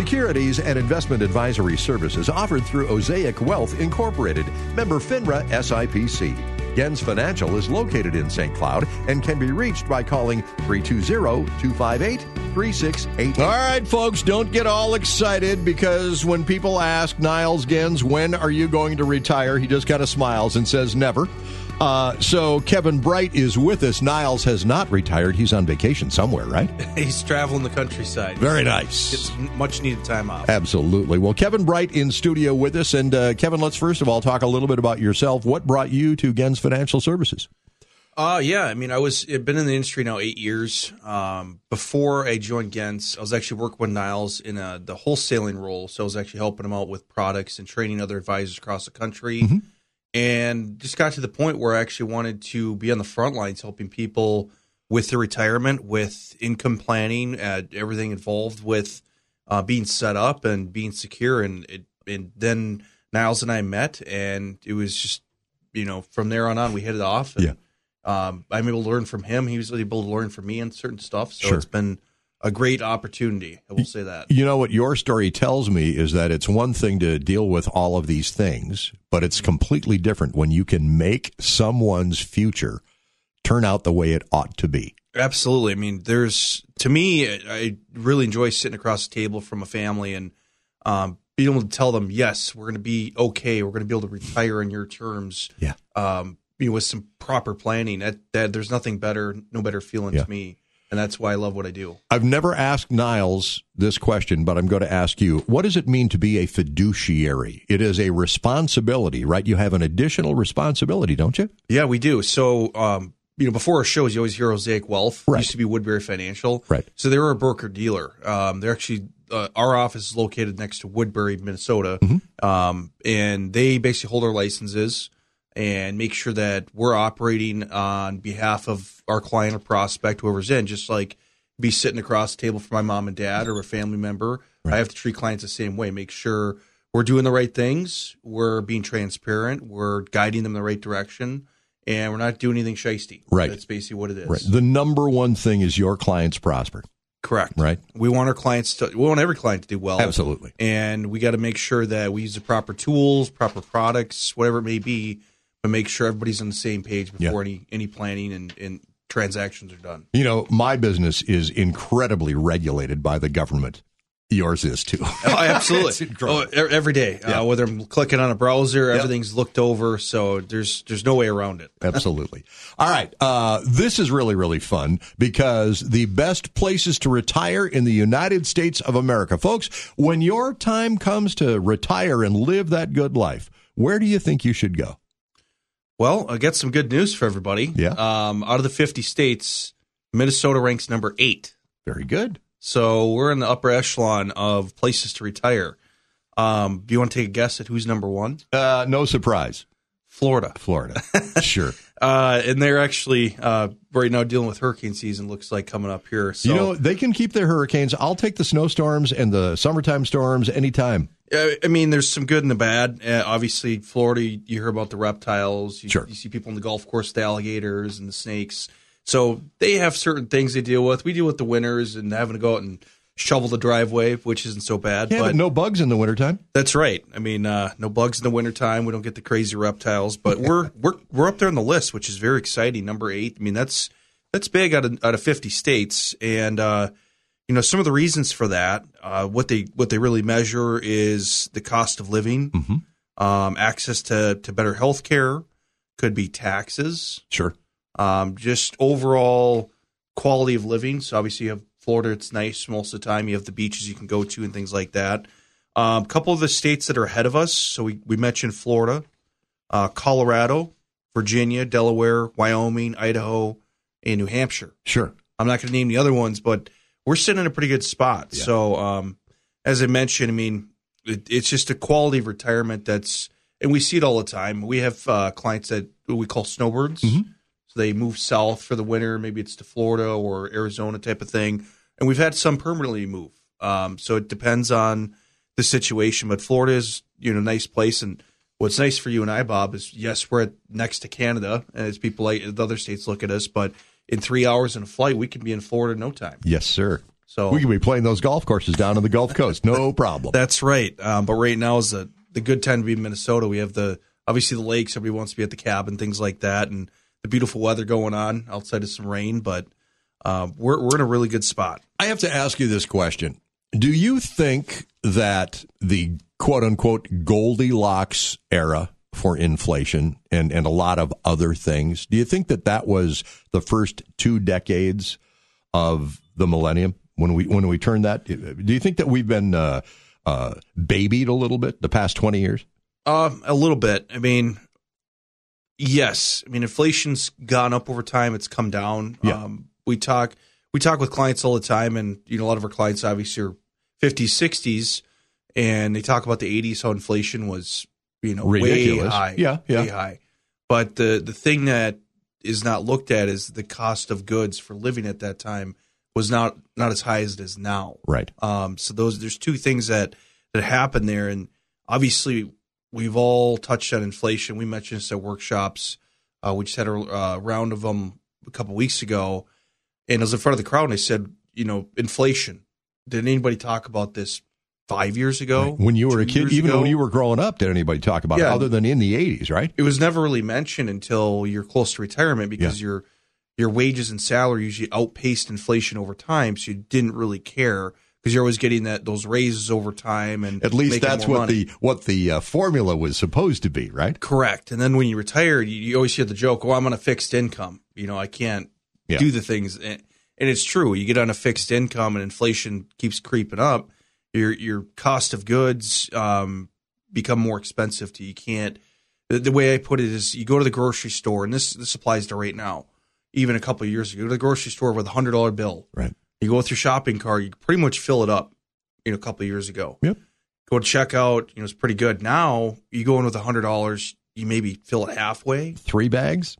Securities and investment advisory services offered through Osaic Wealth Incorporated, member FINRA SIPC. Gens Financial is located in St. Cloud and can be reached by calling 320-258-3688. All right, folks, don't get all excited because when people ask Niles Gens, when are you going to retire? He just kind of smiles and says never. So Kevin Bright is with us. Niles has not retired. He's on vacation somewhere, right? He's traveling the countryside. Very nice. Gets much needed time off. Absolutely. Well, Kevin Bright in studio with us. And Kevin, let's first of all talk a little bit about yourself. What brought you to Gens Financial Services? Yeah, I mean, I've been in the industry now 8 years. Before I joined Gens, I was actually working with Niles in the wholesaling role. So I was actually helping him out with products and training other advisors across the country. Mm-hmm. And just got to the point where I actually wanted to be on the front lines helping people with their retirement, with income planning, everything involved with being set up and being secure. And then Niles and I met, and it was just, from there on we hit it off. And, I'm able to learn from him. He was able to learn from me on certain stuff. So It's been a great opportunity. I will say that. You know what your story tells me is that it's one thing to deal with all of these things, but it's completely different when you can make someone's future turn out the way it ought to be. Absolutely. I mean, to me, I really enjoy sitting across the table from a family and being able to tell them, yes, we're going to be okay. We're going to be able to retire on your terms. Yeah. With some proper planning. That there's nothing better, no better feeling to me. And that's why I love what I do. I've never asked Niles this question, but I'm going to ask you, what does it mean to be a fiduciary? It is a responsibility, right? You have an additional responsibility, don't you? Yeah, we do. So, before our shows, you always hear Osaic Wealth. Right. It used to be Woodbury Financial. Right. So they were a broker-dealer. They're actually, our office is located next to Woodbury, Minnesota. Mm-hmm. And they basically hold our licenses and make sure that we're operating on behalf of our client or prospect, whoever's in, just like be sitting across the table for my mom and dad or a family member. Right. I have to treat clients the same way, make sure we're doing the right things, we're being transparent, we're guiding them in the right direction, and we're not doing anything shysty. Right. That's basically what it is. Right. The number one thing is your clients prosper. Correct. Right. We want every client to do well. Absolutely. And we got to make sure that we use the proper tools, proper products, whatever it may be, to make sure everybody's on the same page before any planning and transactions are done. My business is incredibly regulated by the government. Yours is too. Oh, absolutely. Every day. Whether I'm clicking on a browser, everything's looked over, so there's no way around it. Absolutely. All right. This is really, really fun because the best places to retire in the United States of America. Folks, when your time comes to retire and live that good life, where do you think you should go? Well, I got some good news for everybody. Yeah. Out of the 50 states, Minnesota ranks number 8. Very good. So we're in the upper echelon of places to retire. Do you want to take a guess at who's number 1? No surprise. Florida. Sure. And they're actually right now dealing with hurricane season, looks like, coming up here. So they can keep their hurricanes. I'll take the snowstorms and the summertime storms anytime. I mean, there's some good and the bad. Obviously, Florida, you hear about the reptiles. You see people on the golf course, the alligators and the snakes. So they have certain things they deal with. We deal with the winters and having to go out and shovel the driveway, which isn't so bad. Yeah, but no bugs in the wintertime. That's right. I mean, no bugs in the wintertime. We don't get the crazy reptiles. But we're up there on the list, which is very exciting. Number 8. I mean, that's big out of 50 states. And some of the reasons for that, what they really measure is the cost of living, access to better health care, could be taxes. Sure. Just overall quality of living. So obviously you have Florida, it's nice most of the time. You have the beaches you can go to and things like that. A couple of the states that are ahead of us, so we mentioned Florida, Colorado, Virginia, Delaware, Wyoming, Idaho, and New Hampshire. Sure. I'm not going to name the other ones, but we're sitting in a pretty good spot. Yeah. So as I mentioned, I mean, it's just a quality of retirement and we see it all the time. We have clients that we call snowbirds. Mm-hmm. So they move south for the winter. Maybe it's to Florida or Arizona type of thing. And we've had some permanently move. So it depends on the situation. But Florida is, a nice place. And what's nice for you and I, Bob, is yes, we're next to Canada, as people like the other states look at us. But in 3 hours in a flight, we can be in Florida in no time. Yes, sir. So we can be playing those golf courses down on the Gulf Coast, no problem. That's right. But right now is the good time to be in Minnesota. We have obviously the lakes. Everybody wants to be at the cabin, things like that, and the beautiful weather going on outside of some rain. But we're in a really good spot. I have to ask you this question. Do you think that the quote-unquote Goldilocks era for inflation and a lot of other things, do you think that was the first 2 decades of the millennium when we turned that? Do you think that we've been babied a little bit the past 20 years? A little bit. I mean, yes. I mean, inflation's gone up over time. It's come down. Yeah. We talk with clients all the time, and a lot of our clients obviously are 50s, 60s, and they talk about the 80s, how inflation was, ridiculous. Way high. Yeah. Way high. But the thing that is not looked at is the cost of goods for living at that time was not as high as it is now. Right. So there's two things that happen there, and obviously we've all touched on inflation. We mentioned this at workshops. We just had a round of them a couple weeks ago, and I was in front of the crowd and I said, inflation. Did anybody talk about this 5 years ago? Right. When you were a kid, even when you were growing up, did anybody talk about it other than in the 80s, right? It was never really mentioned until you're close to retirement because your wages and salary usually outpaced inflation over time, so you didn't really care because you're always getting those raises over time. And at least that's what money. the formula was supposed to be, right? Correct. And then when you retire, you always hear the joke, I'm on a fixed income. I can't do the things. And it's true. You get on a fixed income and inflation keeps creeping up. Your cost of goods become more expensive to you. You can't. The way I put it is you go to the grocery store, and this applies to right now. Even a couple of years ago, you go to the grocery store with a $100 bill. Right. You go with your shopping cart, you pretty much fill it up. A couple of years ago. Yep. Go to checkout, it's pretty good. Now you go in with $100, you maybe fill it halfway. 3 bags.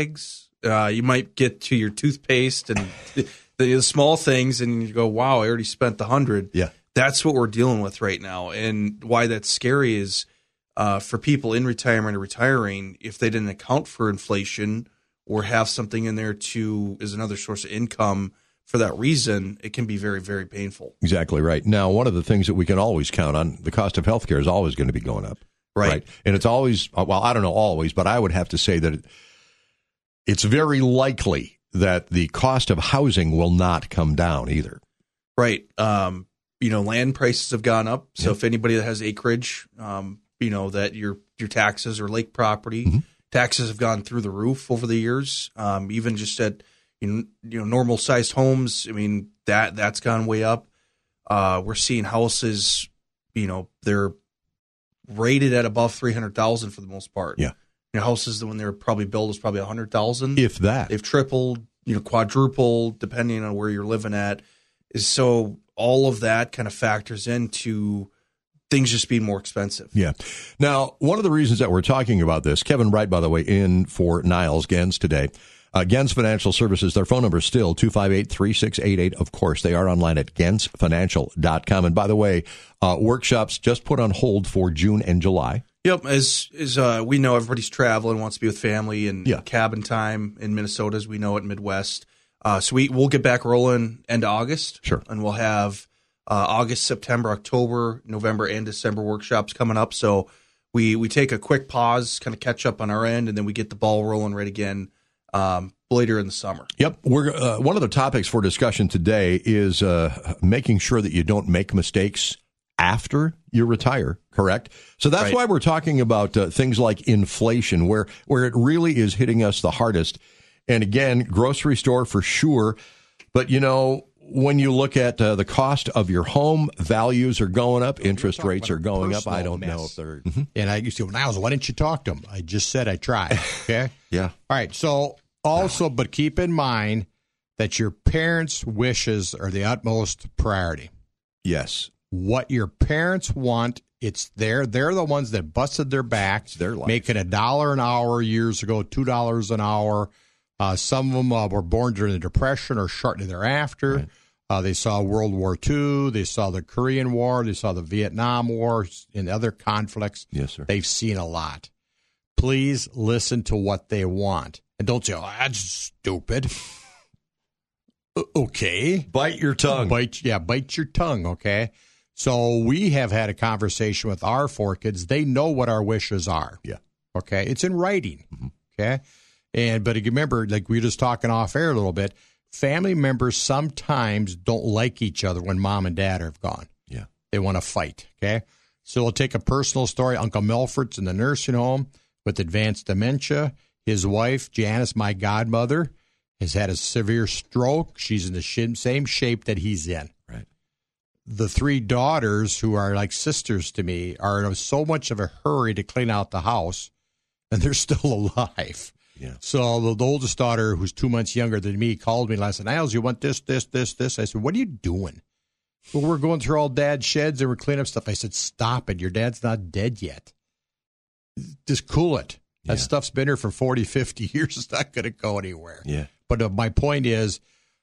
You might get to your toothpaste and the small things, and you go, "Wow, I already spent the $100." Yeah, that's what we're dealing with right now, and why that's scary is for people in retirement or retiring, if they didn't account for inflation or have something in there as another source of income for that reason, it can be very, very painful. Exactly right. Now, one of the things that we can always count on, the cost of healthcare is always going to be going up. Right. And it's always, well, I don't know always, but I would have to say that it's very likely that the cost of housing will not come down either. Right. Land prices have gone up. So if anybody that has acreage, that your taxes or lake property, taxes have gone through the roof over the years. Even just at normal sized homes, I mean that's gone way up. We're seeing houses, they're rated at above 300,000 for the most part. Yeah. Houses that when they were probably built was probably 100,000. If that. They've tripled, quadrupled, depending on where you're living at. So all of that kind of factors into things just being more expensive. Yeah. Now, one of the reasons that we're talking about this, Kevin Bright, by the way, in for Niles Gens today. Gens Financial Services, their phone number is still 258-3688. Of course, they are online at gensfinancial.com. And by the way, workshops just put on hold for June and July. Yep, as we know, everybody's traveling, wants to be with family, and cabin time in Minnesota, as we know it, Midwest. So we'll get back rolling end of August. Sure. And we'll have August, September, October, November, and December workshops coming up. So we take a quick pause, kind of catch up on our end, and then we get the ball rolling right again later in the summer. Yep. We're one of the topics for discussion today is making sure that you don't make mistakes after you retire, correct? So that's why we're talking about things like inflation, where it really is hitting us the hardest. And again, grocery store for sure. But, when you look at the cost of your home, values are going up, interest rates are going up. I don't know if they're... And I used to, Niles, why didn't you talk to them? I just said I tried, okay? Yeah. All right, so also, but keep in mind that your parents' wishes are the utmost priority. Yes. What your parents want, they're the ones that busted their backs, their life. Making $1 an hour years ago, $2 an hour. Some of them were born during the Depression or shortly thereafter. Right. They saw World War II. They saw the Korean War. They saw the Vietnam War and other conflicts. Yes, sir. They've seen a lot. Please listen to what they want. And don't say, that's stupid. Okay. Bite your tongue. Bite your tongue, okay? So we have had a conversation with our 4 kids. They know what our wishes are. Yeah. Okay? It's in writing, okay? But remember, like we were just talking off air a little bit, family members sometimes don't like each other when mom and dad have gone. Yeah. They want to fight, okay? So we'll take a personal story. Uncle Milford's in the nursing home with advanced dementia. His wife, Janice, my godmother, has had a severe stroke. She's in the same shape that he's in. Right. The 3 daughters, who are like sisters to me, are in so much of a hurry to clean out the house, and they're still alive. Yeah. So the oldest daughter, who's 2 months younger than me, called me last night. Niles, you want this, this, this, this? I said, what are you doing? Well, we're going through all Dad's sheds and we're cleaning up stuff. I said, stop it. Your dad's not dead yet. Just cool it. That stuff's been here for 40, 50 years. It's not going to go anywhere. Yeah. But my point is,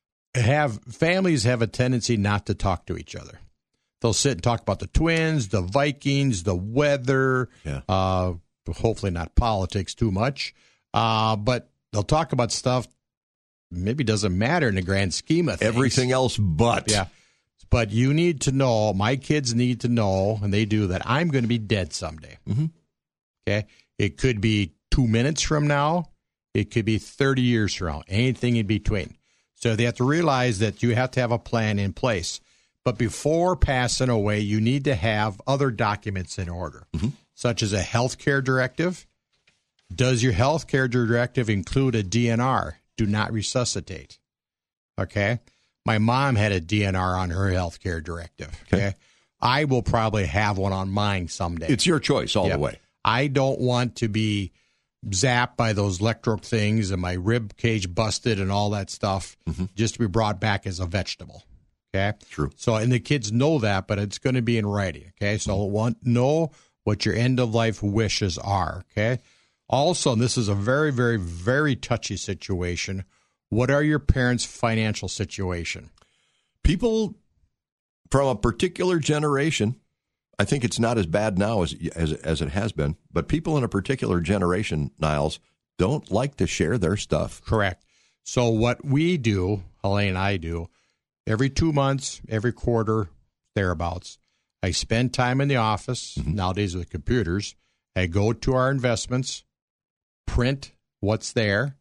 families have a tendency not to talk to each other. They'll sit and talk about the Twins, the Vikings, the weather, hopefully not politics too much. But they'll talk about stuff maybe doesn't matter in the grand scheme of things. Everything else but. Yeah. But you need to know, my kids need to know, and they do, that I'm going to be dead someday. Mm-hmm. Okay? It could be 2 minutes from now. It could be 30 years from now. Anything in between. So they have to realize that you have to have a plan in place. But before passing away, you need to have other documents in order, such as a health care directive. Does your health care directive include a DNR? Do not resuscitate. Okay? My mom had a DNR on her health care directive. Okay? I will probably have one on mine someday. It's your choice all the way. I don't want to be zapped by those electric things and my rib cage busted and all that stuff just to be brought back as a vegetable. Okay? True. So, and the kids know that, but it's going to be in writing. Okay? So know what your end-of-life wishes are. Okay? Also, and this is a very, very, very touchy situation, what are your parents' financial situation? People from a particular generation, I think it's not as bad now as it has been, but people in a particular generation, Niles, don't like to share their stuff. Correct. So what we do, Helene and I do, every 2 months, every quarter, thereabouts, I spend time in the office, nowadays with computers. I go to our investments, print what's there,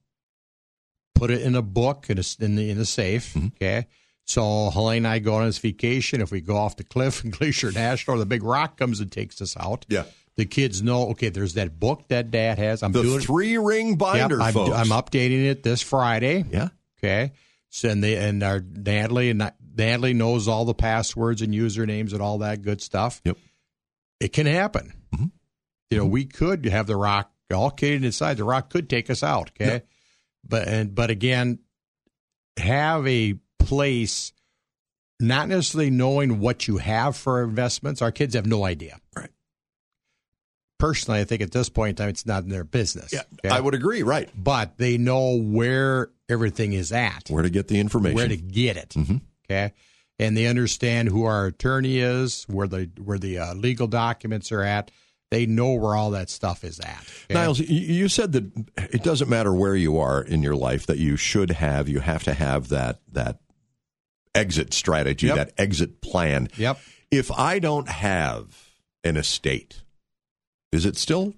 put it in a book in the safe, okay? So Helene and I go on this vacation. If we go off the cliff in Glacier National, the big rock comes and takes us out. Yeah. The kids know, okay, there's that book that Dad has. The 3-ring binder, folks. I'm updating it this Friday. Yeah. Okay. So, and our Natalie knows all the passwords and usernames and all that good stuff. Yep. It can happen. You know, we could have the rock all catered inside. The rock could take us out. Okay. Yep. But again, have a place, not necessarily knowing what you have for investments. Our kids have no idea. Right. Personally, I think at this point in time, it's not in their business. Yeah, okay? I would agree. Right. But they know where everything is at. Where to get the information. Where to get it. Okay. And they understand who our attorney is, where the legal documents are at. They know where all that stuff is at. Okay? Niles, you said that it doesn't matter where you are in your life, that you have to have that exit strategy, that exit plan. Yep. If I don't have an estate, is it still?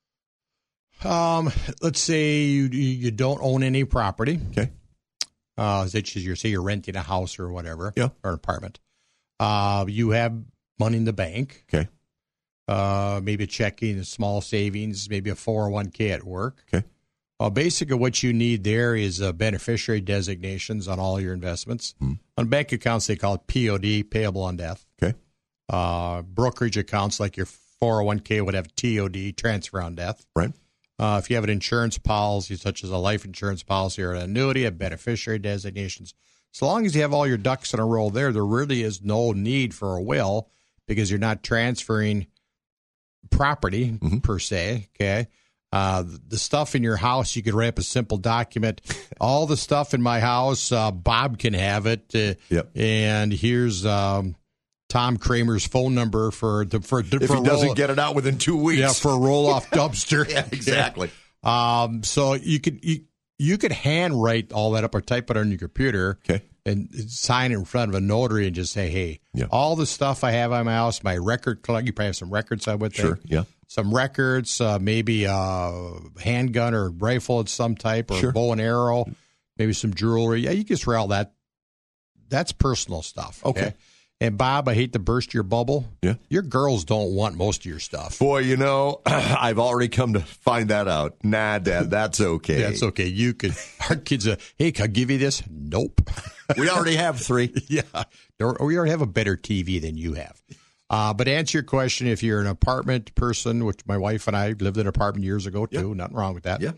Let's say you don't own any property. Okay. Such as you're renting a house or whatever, or an apartment. You have money in the bank. Okay. Maybe checking, a small savings, maybe a 401k at work. Okay. Basically, what you need there is beneficiary designations on all your investments. On bank accounts, they call it POD, payable on death. Okay. Brokerage accounts like your 401k would have TOD, transfer on death. Right. If you have an insurance policy, such as a life insurance policy or an annuity, have beneficiary designations. So long as you have all your ducks in a row there really is no need for a will because you're not transferring property per se. Okay. The stuff in your house, you could write up a simple document. All the stuff in my house, Bob can have it. And here's Tom Kramer's phone number for if he doesn't get it out within 2 weeks. Yeah, for a roll-off dumpster. Yeah, exactly. So you You could handwrite all that up or type it on your computer and sign it in front of a notary and just say, hey, all the stuff I have on my house, my record collection, you probably have some records, I would think. Sure, yeah. Some records, maybe a handgun or rifle of some type or bow and arrow, maybe some jewelry. Yeah, you can just write all that. That's personal stuff. Okay. And, Bob, I hate to burst your bubble. Yeah. Your girls don't want most of your stuff. Boy, you know, I've already come to find that out. Nah, Dad, that's okay. That's okay. You could, our kids, hey, can I give you this? Nope. We already have 3. Yeah. We already have a better TV than you have. But to answer your question, if you're an apartment person, which my wife and I lived in an apartment years ago, too. Nothing wrong with that. Yeah.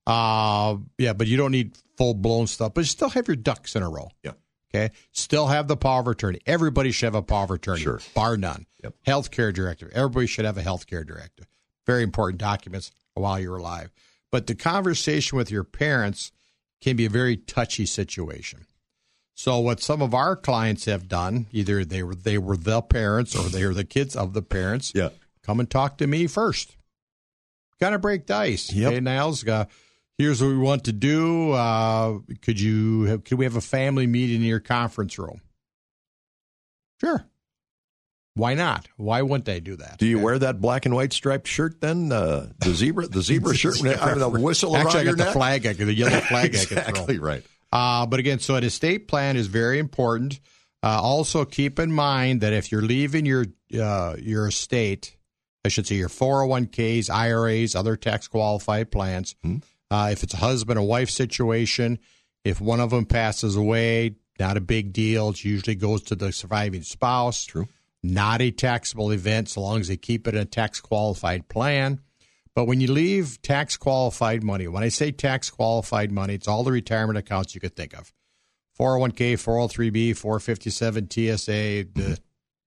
But you don't need full-blown stuff. But you still have your ducks in a row. Yeah. Okay. Still have the power of attorney. Everybody should have a power of attorney, bar none. Yep. Healthcare directive. Everybody should have a healthcare directive. Very important documents while you're alive. But the conversation with your parents can be a very touchy situation. So what some of our clients have done, either they were the parents or they were the kids of the parents. Yeah. Come and talk to me first. Gotta break the ice. Yep. Okay, Niles, here's what we want to do. Could we have a family meeting in your conference room? Sure. Why not? Why wouldn't they do that? Do you wear that black and white striped shirt then? The zebra shirt? I mean, the whistle Actually, around your neck? The yellow flag I could throw. Exactly right. But again, so an estate plan is very important. Also, keep in mind that if you're leaving your estate, I should say your 401ks, IRAs, other tax-qualified plans, if it's a husband or wife situation, if one of them passes away, not a big deal. It usually goes to the surviving spouse. True. Not a taxable event so long as they keep it in a tax-qualified plan. But when you leave tax-qualified money, when I say tax-qualified money, it's all the retirement accounts you could think of. 401k, 403b, 457 TSA, the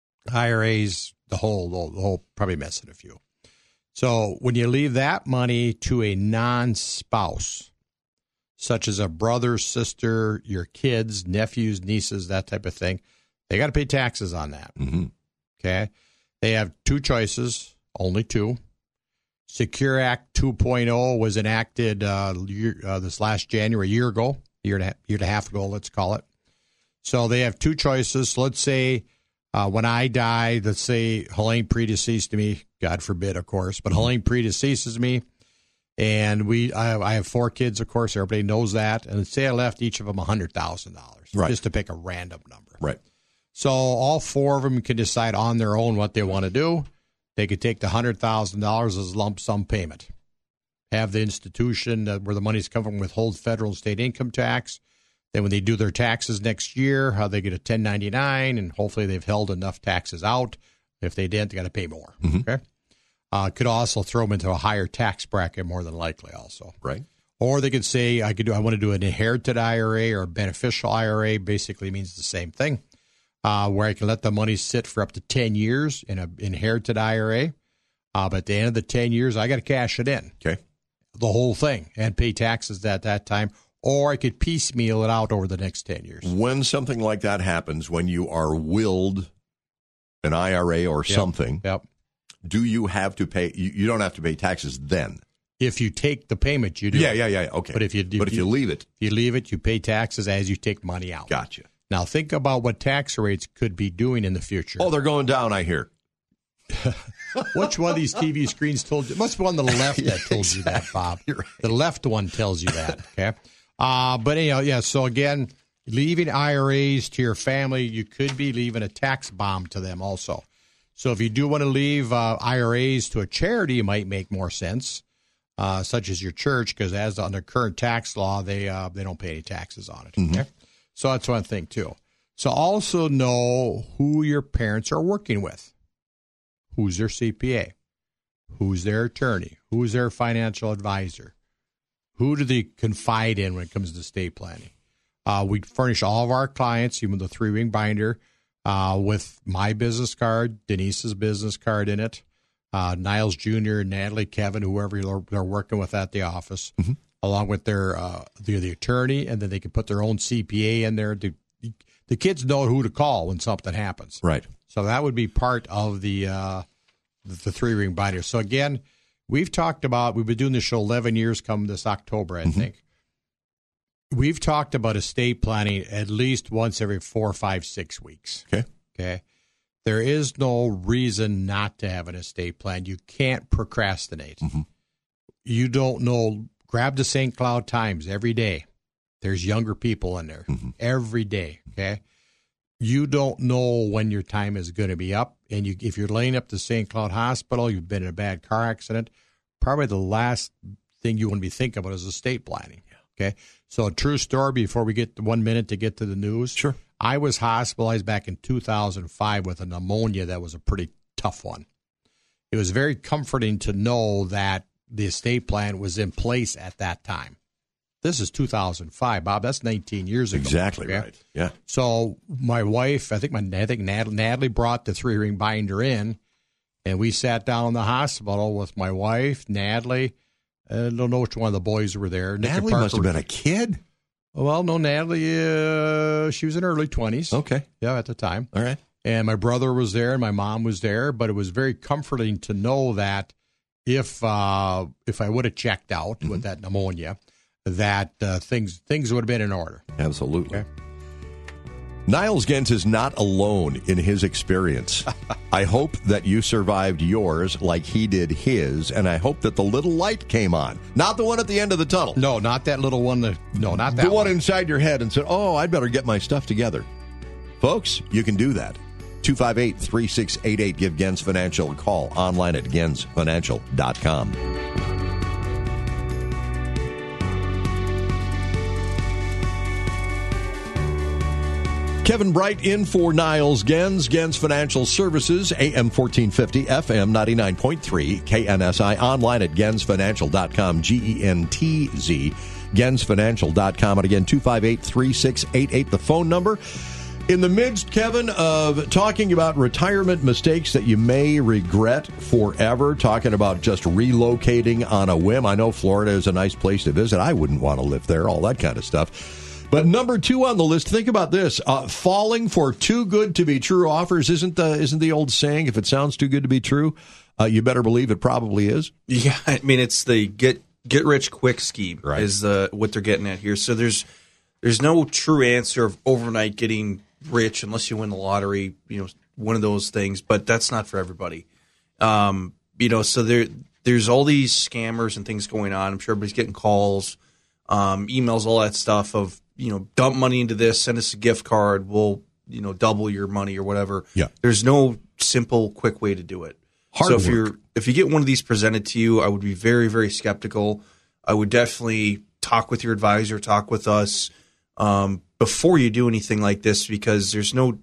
IRAs, the whole probably missing a few. So when you leave that money to a non-spouse, such as a brother, sister, your kids, nephews, nieces, that type of thing, they got to pay taxes on that. Mm-hmm. Okay? They have 2 choices, only 2. Secure Act 2.0 was enacted this last January, a year and a half ago, let's call it. So they have 2 choices. Let's say when I die, let's say Helene predeceased me, God forbid, of course, but Helene predeceases me, and I have 4 kids, of course, everybody knows that, and say I left each of them $100,000, just to pick a random number. Right. So all 4 of them can decide on their own what they want to do. They could take the $100,000 as a lump sum payment, have the institution where the money's come from withhold federal and state income tax. Then when they do their taxes next year, how they get a 1099, and hopefully they've held enough taxes out. If they didn't, they got to pay more. Mm-hmm. Okay. Could also throw them into a higher tax bracket, more than likely, also. Right. Or they could say, I want to do an inherited IRA or a beneficial IRA. Basically means the same thing. Where I can let the money sit for up to 10 years in an inherited IRA. But at the end of the 10 years, I got to cash it in. Okay. The whole thing, and pay taxes at that time. Or I could piecemeal it out over the next 10 years. When something like that happens, when you are willed an IRA or something, do you have to pay? You don't have to pay taxes then. If you take the payment, you do. Yeah. Okay. But if you leave it, you pay taxes as you take money out. Gotcha. Now think about what tax rates could be doing in the future. Oh, they're going down, I hear. Which one of these TV screens told you? It must be on the left that told you that, Bob. Right. The left one tells you that. Okay. But anyhow, so again, leaving IRAs to your family, you could be leaving a tax bomb to them also. So if you do want to leave IRAs to a charity, it might make more sense, such as your church, because as under current tax law, they don't pay any taxes on it. Mm-hmm. Okay? So that's one thing too. So also know who your parents are working with. Who's their CPA? Who's their attorney? Who's their financial advisor? Who do they confide in when it comes to estate planning? We furnish all of our clients, even the 3-ring binder, with my business card, Denise's business card in it, Niles Jr., Natalie, Kevin, whoever they're working with at the office, along with their the attorney, and then they can put their own CPA in there. The kids know who to call when something happens. Right. So that would be part of the 3-ring binder. So again, we've been doing this show 11 years come this October, I think. We've talked about estate planning at least once every 4, 5, 6 weeks. Okay. There is no reason not to have an estate plan. You can't procrastinate. Mm-hmm. You don't know. Grab the St. Cloud Times every day. There's younger people in there every day. Okay. You don't know when your time is going to be up. And if you're laying up to St. Cloud Hospital, you've been in a bad car accident, probably the last thing you want to be thinking about is estate planning. Okay. So a true story before we get 1 minute to get to the news. Sure. I was hospitalized back in 2005 with a pneumonia that was a pretty tough one. It was very comforting to know that the estate plan was in place at that time. This is 2005, Bob. That's 19 years ago. Exactly okay? right. Yeah. So my wife, I think Natalie brought the 3-ring binder in, and we sat down in the hospital with my wife, Natalie. I don't know which one of the boys were there. Natalie must have been a kid. Well, no, Natalie, she was in her early 20s. Okay. Yeah, at the time. All right. And my brother was there and my mom was there, but it was very comforting to know that if I would have checked out with that pneumonia, that things would have been in order. Absolutely. Okay. Niles Gens is not alone in his experience. I hope that you survived yours like he did his, and I hope that the little light came on. Not the one at the end of the tunnel. No, not that little one. No, not that the one inside your head and said, oh, I'd better get my stuff together. Folks, you can do that. 258-3688. Give Gens Financial a call. Online at gensfinancial.com. Kevin Bright in for Niles Gens. Gens Financial Services, AM 1450, FM 99.3, KNSI. Online at gensfinancial.com, GENTZ, gensfinancial.com. And again, 258-3688, the phone number. In the midst, Kevin, of talking about retirement mistakes that you may regret forever, talking about just relocating on a whim. I know Florida is a nice place to visit. I wouldn't want to live there, all that kind of stuff. But number 2 on the list, think about this. Falling for too good to be true offers. Isn't the old saying, if it sounds too good to be true, you better believe it probably is? Yeah, I mean, it's the get rich quick scheme, right, is what they're getting at here. So there's no true answer of overnight getting rich unless you win the lottery, one of those things. But that's not for everybody. So there's all these scammers and things going on. I'm sure everybody's getting calls, emails, all that stuff of, dump money into this, send us a gift card, we'll, double your money or whatever. Yeah. There's no simple, quick way to do it. Hard so work. if you get one of these presented to you, I would be very, very skeptical. I would definitely talk with your advisor, talk with us before you do anything like this, because there's no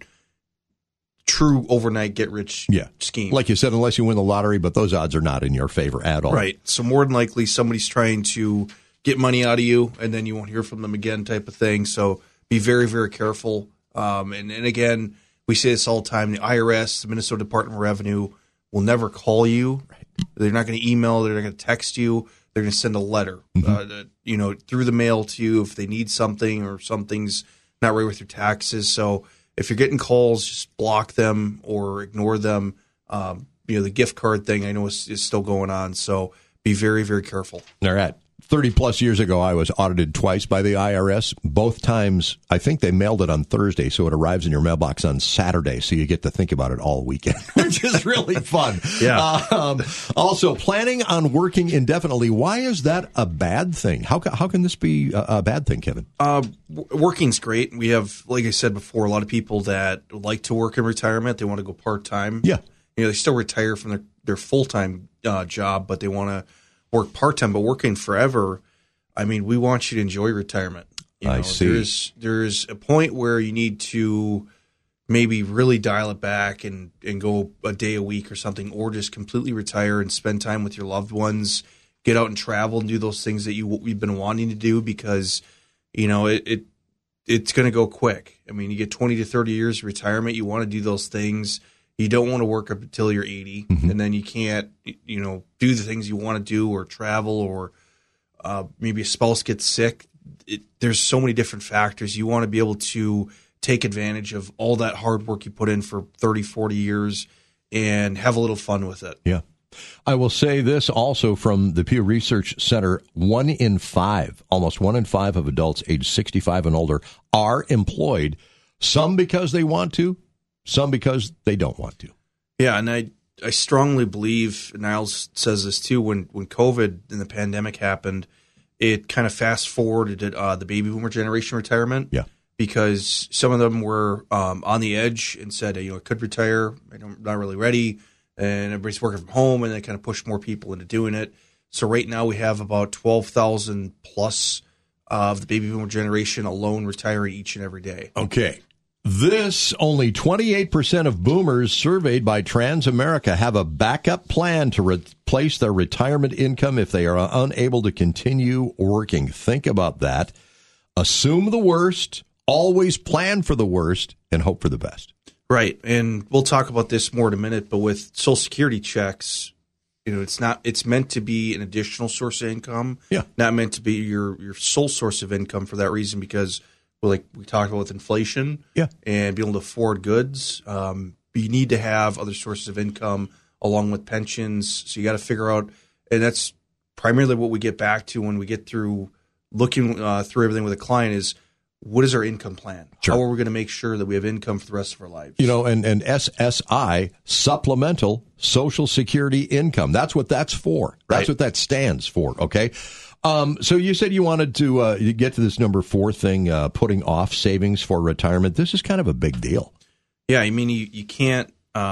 true overnight get rich scheme. Like you said, unless you win the lottery, but those odds are not in your favor at all. Right. So more than likely somebody's trying to get money out of you, and then you won't hear from them again, type of thing. So be very, very careful. And again, we say this all the time. The IRS, the Minnesota Department of Revenue, will never call you. Right. They're not going to email. They're not going to text you. They're going to send a letter, through the mail to you if they need something or something's not right with your taxes. So if you're getting calls, just block them or ignore them. The gift card thing I know is still going on. So be very, very careful. All right. 30-plus years ago, I was audited twice by the IRS. Both times, I think they mailed it on Thursday, so it arrives in your mailbox on Saturday, so you get to think about it all weekend, which is really fun. Yeah. Also, planning on working indefinitely. Why is that a bad thing? How can this be a bad thing, Kevin? Working's great. We have, like I said before, a lot of people that like to work in retirement. They want to go part-time. Yeah. They still retire from their full-time job, but they want to work part-time, but working forever. I mean, we want you to enjoy retirement. I see. There's a point where you need to maybe really dial it back and go a day a week or something, or just completely retire and spend time with your loved ones, get out and travel and do those things that you've been wanting to do, because, it's going to go quick. I mean, you get 20 to 30 years of retirement. You want to do those things. You don't want to work up until you're 80, and then you can't, do the things you want to do or travel, or maybe a spouse gets sick. There's so many different factors. You want to be able to take advantage of all that hard work you put in for 30, 40 years and have a little fun with it. Yeah. I will say this also from the Pew Research Center, 1 in 5, almost 1 in 5 of adults age 65 and older are employed, some because they want to, some because they don't want to. Yeah, and I strongly believe, Niles says this too, when COVID and the pandemic happened, it kind of fast forwarded the baby boomer generation retirement. Yeah. Because some of them were on the edge and said, I could retire, I'm not really ready, and everybody's working from home, and they kind of pushed more people into doing it. So right now we have about 12,000 plus of the baby boomer generation alone retiring each and every day. Okay. Only 28% of boomers surveyed by Transamerica have a backup plan to replace their retirement income if they are unable to continue working. Think about that. Assume the worst. Always plan for the worst and hope for the best. Right. And we'll talk about this more in a minute, but with Social Security checks, it's meant to be an additional source of income. Yeah. Not meant to be your sole source of income for that reason, because like we talked about with inflation and being able to afford goods, you need to have other sources of income along with pensions. So you got to figure out, and that's primarily what we get back to when we get through looking through everything with a client is, what is our income plan? Sure. How are we going to make sure that we have income for the rest of our lives? And SSI, Supplemental Social Security Income. That's what that's for. That's what that stands for, okay? So you said you wanted to get to this number 4 thing, putting off savings for retirement. This is kind of a big deal. Yeah, I mean, you can't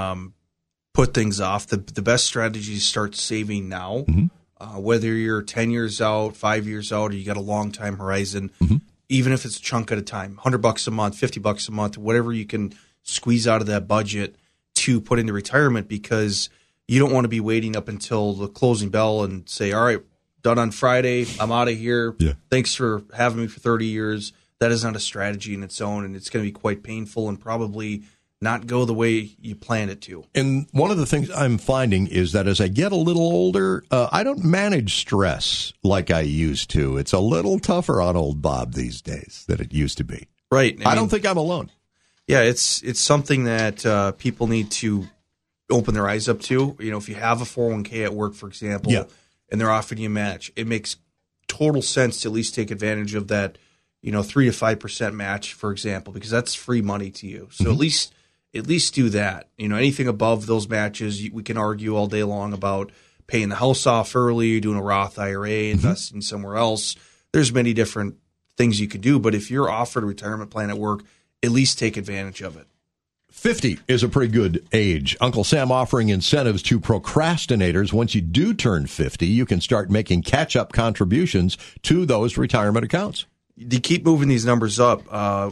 put things off. The best strategy is start saving now, whether you're 10 years out, 5 years out, or you got a long time horizon. Even if it's a chunk at a time, $100 a month, $50 a month, whatever you can squeeze out of that budget to put into retirement, because you don't want to be waiting up until the closing bell and say, all right, done on Friday, I'm out of here. Yeah. Thanks for having me for 30 years. That is not a strategy in its own, and it's going to be quite painful and probably not go the way you planned it to. And one of the things I'm finding is that as I get a little older, I don't manage stress like I used to. It's a little tougher on old Bob these days than it used to be. Right. I don't think I'm alone. Yeah, it's something that people need to open their eyes up to. If you have a 401k at work, for example, and they're offering you a match, it makes total sense to at least take advantage of that, 3 to 5% match, for example, because that's free money to you. So at least do that. Anything above those matches, we can argue all day long about paying the house off early, doing a Roth IRA, investing somewhere else. There's many different things you could do, but if you're offered a retirement plan at work, at least take advantage of it. 50 is a pretty good age. Uncle Sam offering incentives to procrastinators. Once you do turn 50, you can start making catch-up contributions to those retirement accounts. You keep moving these numbers up.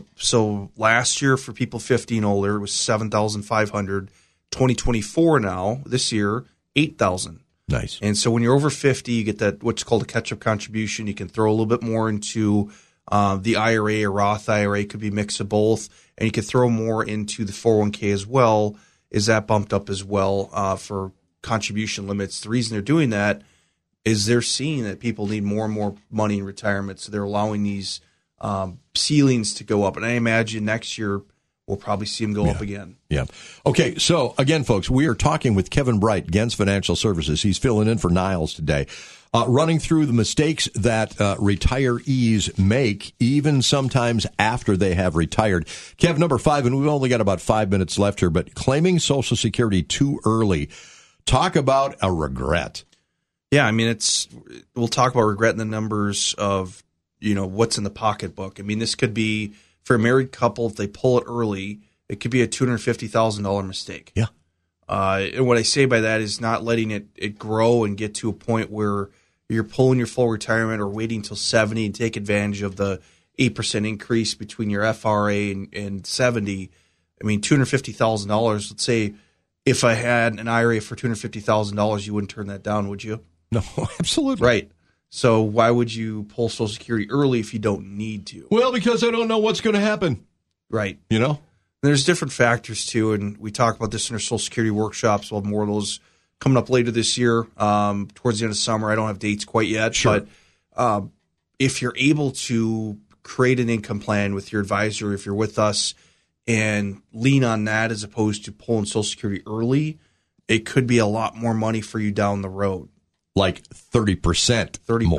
So last year for people 50 and older, it was 7,500. 2024 now, this year, 8,000. Nice. And so when you're over 50, you get that what's called a catch-up contribution. You can throw a little bit more into the IRA or Roth IRA, could be a mix of both. And you can throw more into the 401k as well. Is that bumped up as well for contribution limits? The reason they're doing that is they're seeing that people need more and more money in retirement, so they're allowing these ceilings to go up. And I imagine next year we'll probably see them go up again. Yeah. Okay, so again, folks, we are talking with Kevin Bright, Gens Financial Services. He's filling in for Niles today, running through the mistakes that retirees make, even sometimes after they have retired. Kev, number 5, and we've only got about 5 minutes left here, but claiming Social Security too early. Talk about a regret. Yeah, I mean, we'll talk about regret in the numbers of, what's in the pocketbook. I mean, this could be, for a married couple, if they pull it early, it could be a $250,000 mistake. Yeah. And what I say by that is not letting it grow and get to a point where you're pulling your full retirement or waiting until 70 and take advantage of the 8% increase between your FRA and 70. I mean, $250,000, let's say if I had an IRA for $250,000, you wouldn't turn that down, would you? No, absolutely. Right. So why would you pull Social Security early if you don't need to? Well, because I don't know what's going to happen. Right. There's different factors, too, and we talk about this in our Social Security workshops. We'll have more of those coming up later this year, towards the end of summer. I don't have dates quite yet. Sure. But if you're able to create an income plan with your advisor, if you're with us, and lean on that as opposed to pulling Social Security early, it could be a lot more money for you down the road. Like 30%.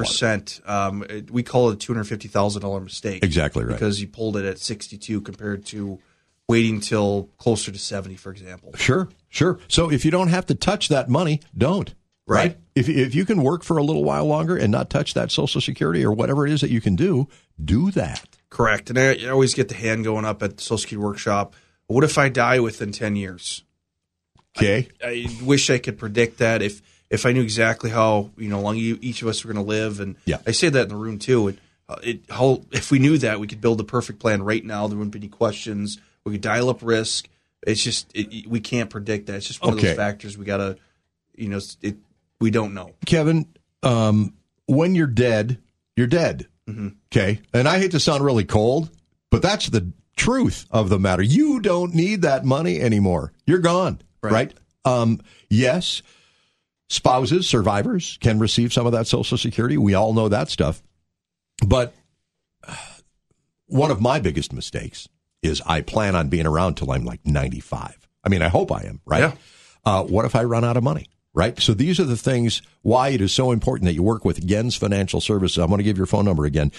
30%. We call it a $250,000 mistake. Exactly right. Because you pulled it at 62 compared to waiting till closer to 70, for example. Sure. So if you don't have to touch that money, don't. Right? If you can work for a little while longer and not touch that Social Security or whatever it is that you can do that. Correct. And I always get the hand going up at the Social Security workshop. What if I die within 10 years? Okay. I wish I could predict that if I knew exactly how long each of us were going to live. And I say that in the room too. And if we knew that, we could build the perfect plan right now. There wouldn't be any questions. We could dial up risk. It's just we can't predict that. It's just one of those factors we got to, we don't know. Kevin, when you're dead, you're dead. Mm-hmm. Okay. And I hate to sound really cold, but that's the truth of the matter. You don't need that money anymore. You're gone. Right? Yes, spouses, survivors can receive some of that Social Security. We all know that stuff. But one of my biggest mistakes is I plan on being around till I'm like 95. I mean, I hope I am, right? Yeah. What if I run out of money? Right? So these are the things why it is so important that you work with Gens Financial Services. I'm going to give your phone number again,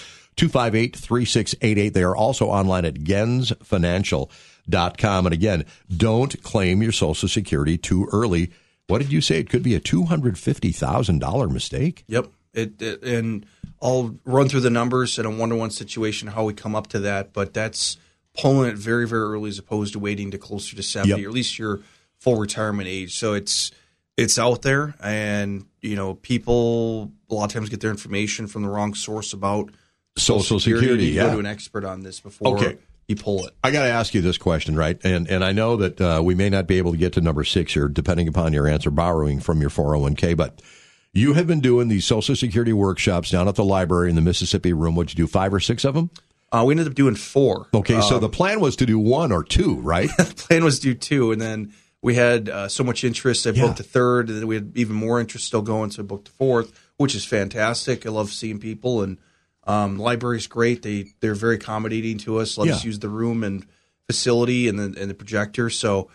258-3688. They are also online at gensfinancial.com. And again, don't claim your Social Security too early. What did you say? It could be a $250,000 mistake? Yep. And I'll run through the numbers in a one-to-one situation, how we come up to that. But that's pulling it very, very early as opposed to waiting to closer to 70, or at least your full retirement age. So it's out there, and people a lot of times get their information from the wrong source about Social Security. You go to an expert on this before you pull it. I got to ask you this question, right? And I know that we may not be able to get to number 6 here, depending upon your answer, borrowing from your 401k, but you have been doing these Social Security workshops down at the library in the Mississippi room. Would you do 5 or 6 of them? We ended up doing 4. Okay, so the plan was to do 1 or 2, right? The plan was to do 2, and then we had so much interest, I booked a 3rd, and then we had even more interest still going, so I booked a 4th, which is fantastic. I love seeing people, and the library's great. They're very accommodating to us, let us use the room and facility and the projector. So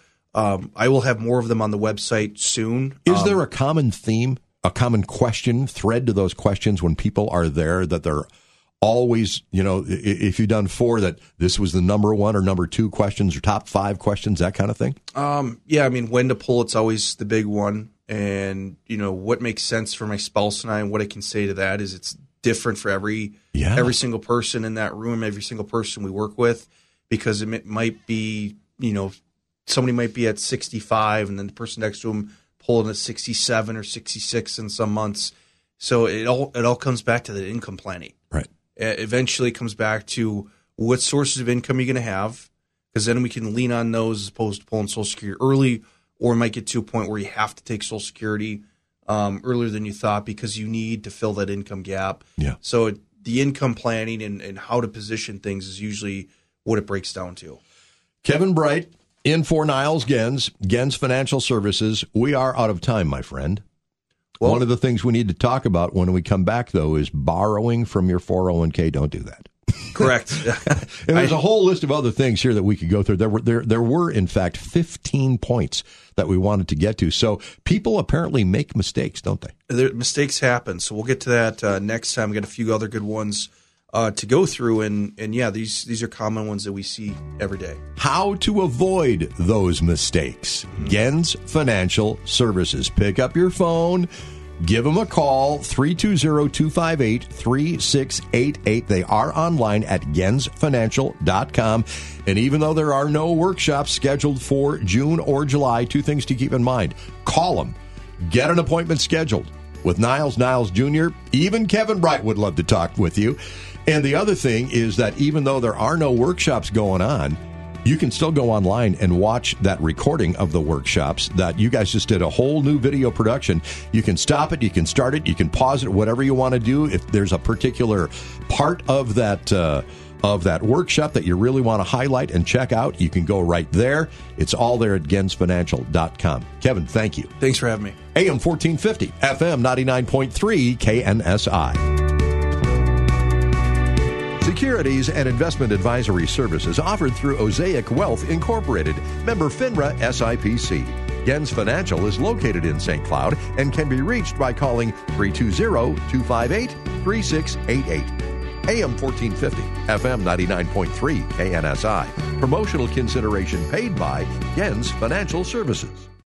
I will have more of them on the website soon. Is there a common theme, a common question, thread to those questions when people are there that they're always, if you've done 4, that this was the number 1 or number 2 questions or top 5 questions, that kind of thing? Yeah, I mean, when to pull, it's always the big one. And, what makes sense for my spouse and I, and what I can say to that is it's different for every single person in that room, every single person we work with, because it might be, somebody might be at 65 and then the person next to them pulling at 67 or 66 in some months. So it all comes back to the income planning. Right. Eventually it comes back to what sources of income you're going to have, because then we can lean on those as opposed to pulling Social Security early, or it might get to a point where you have to take Social Security earlier than you thought because you need to fill that income gap. Yeah. So the income planning and how to position things is usually what it breaks down to. Kevin Bright, in for Niles Gens Financial Services. We are out of time, my friend. Well, one of the things we need to talk about when we come back, though, is borrowing from your 401k. Don't do that. Correct. And there's a whole list of other things here that we could go through. There were, in fact, 15 points that we wanted to get to. So people apparently make mistakes, don't they? Mistakes happen. So we'll get to that next time. We got a few other good ones to go through. And yeah, these are common ones that we see every day. How to avoid those mistakes. Gens Financial Services. Pick up your phone. Give them a call, 320-258-3688. They are online at gensfinancial.com. And even though there are no workshops scheduled for June or July, 2 things to keep in mind. Call them. Get an appointment scheduled with Niles Jr. Even Kevin Bright would love to talk with you. And the other thing is that even though there are no workshops going on, you can still go online and watch that recording of the workshops that you guys just did, a whole new video production. You can stop it, you can start it, you can pause it, whatever you want to do. If there's a particular part of that workshop that you really want to highlight and check out, you can go right there. It's all there at gensfinancial.com. Kevin, thank you. Thanks for having me. AM 1450, FM 99.3, KNSI. Securities and investment advisory services offered through Osaic Wealth Incorporated, member FINRA SIPC. Gens Financial is located in St. Cloud and can be reached by calling 320-258-3688. AM 1450, FM 99.3 KNSI. Promotional consideration paid by Gens Financial Services.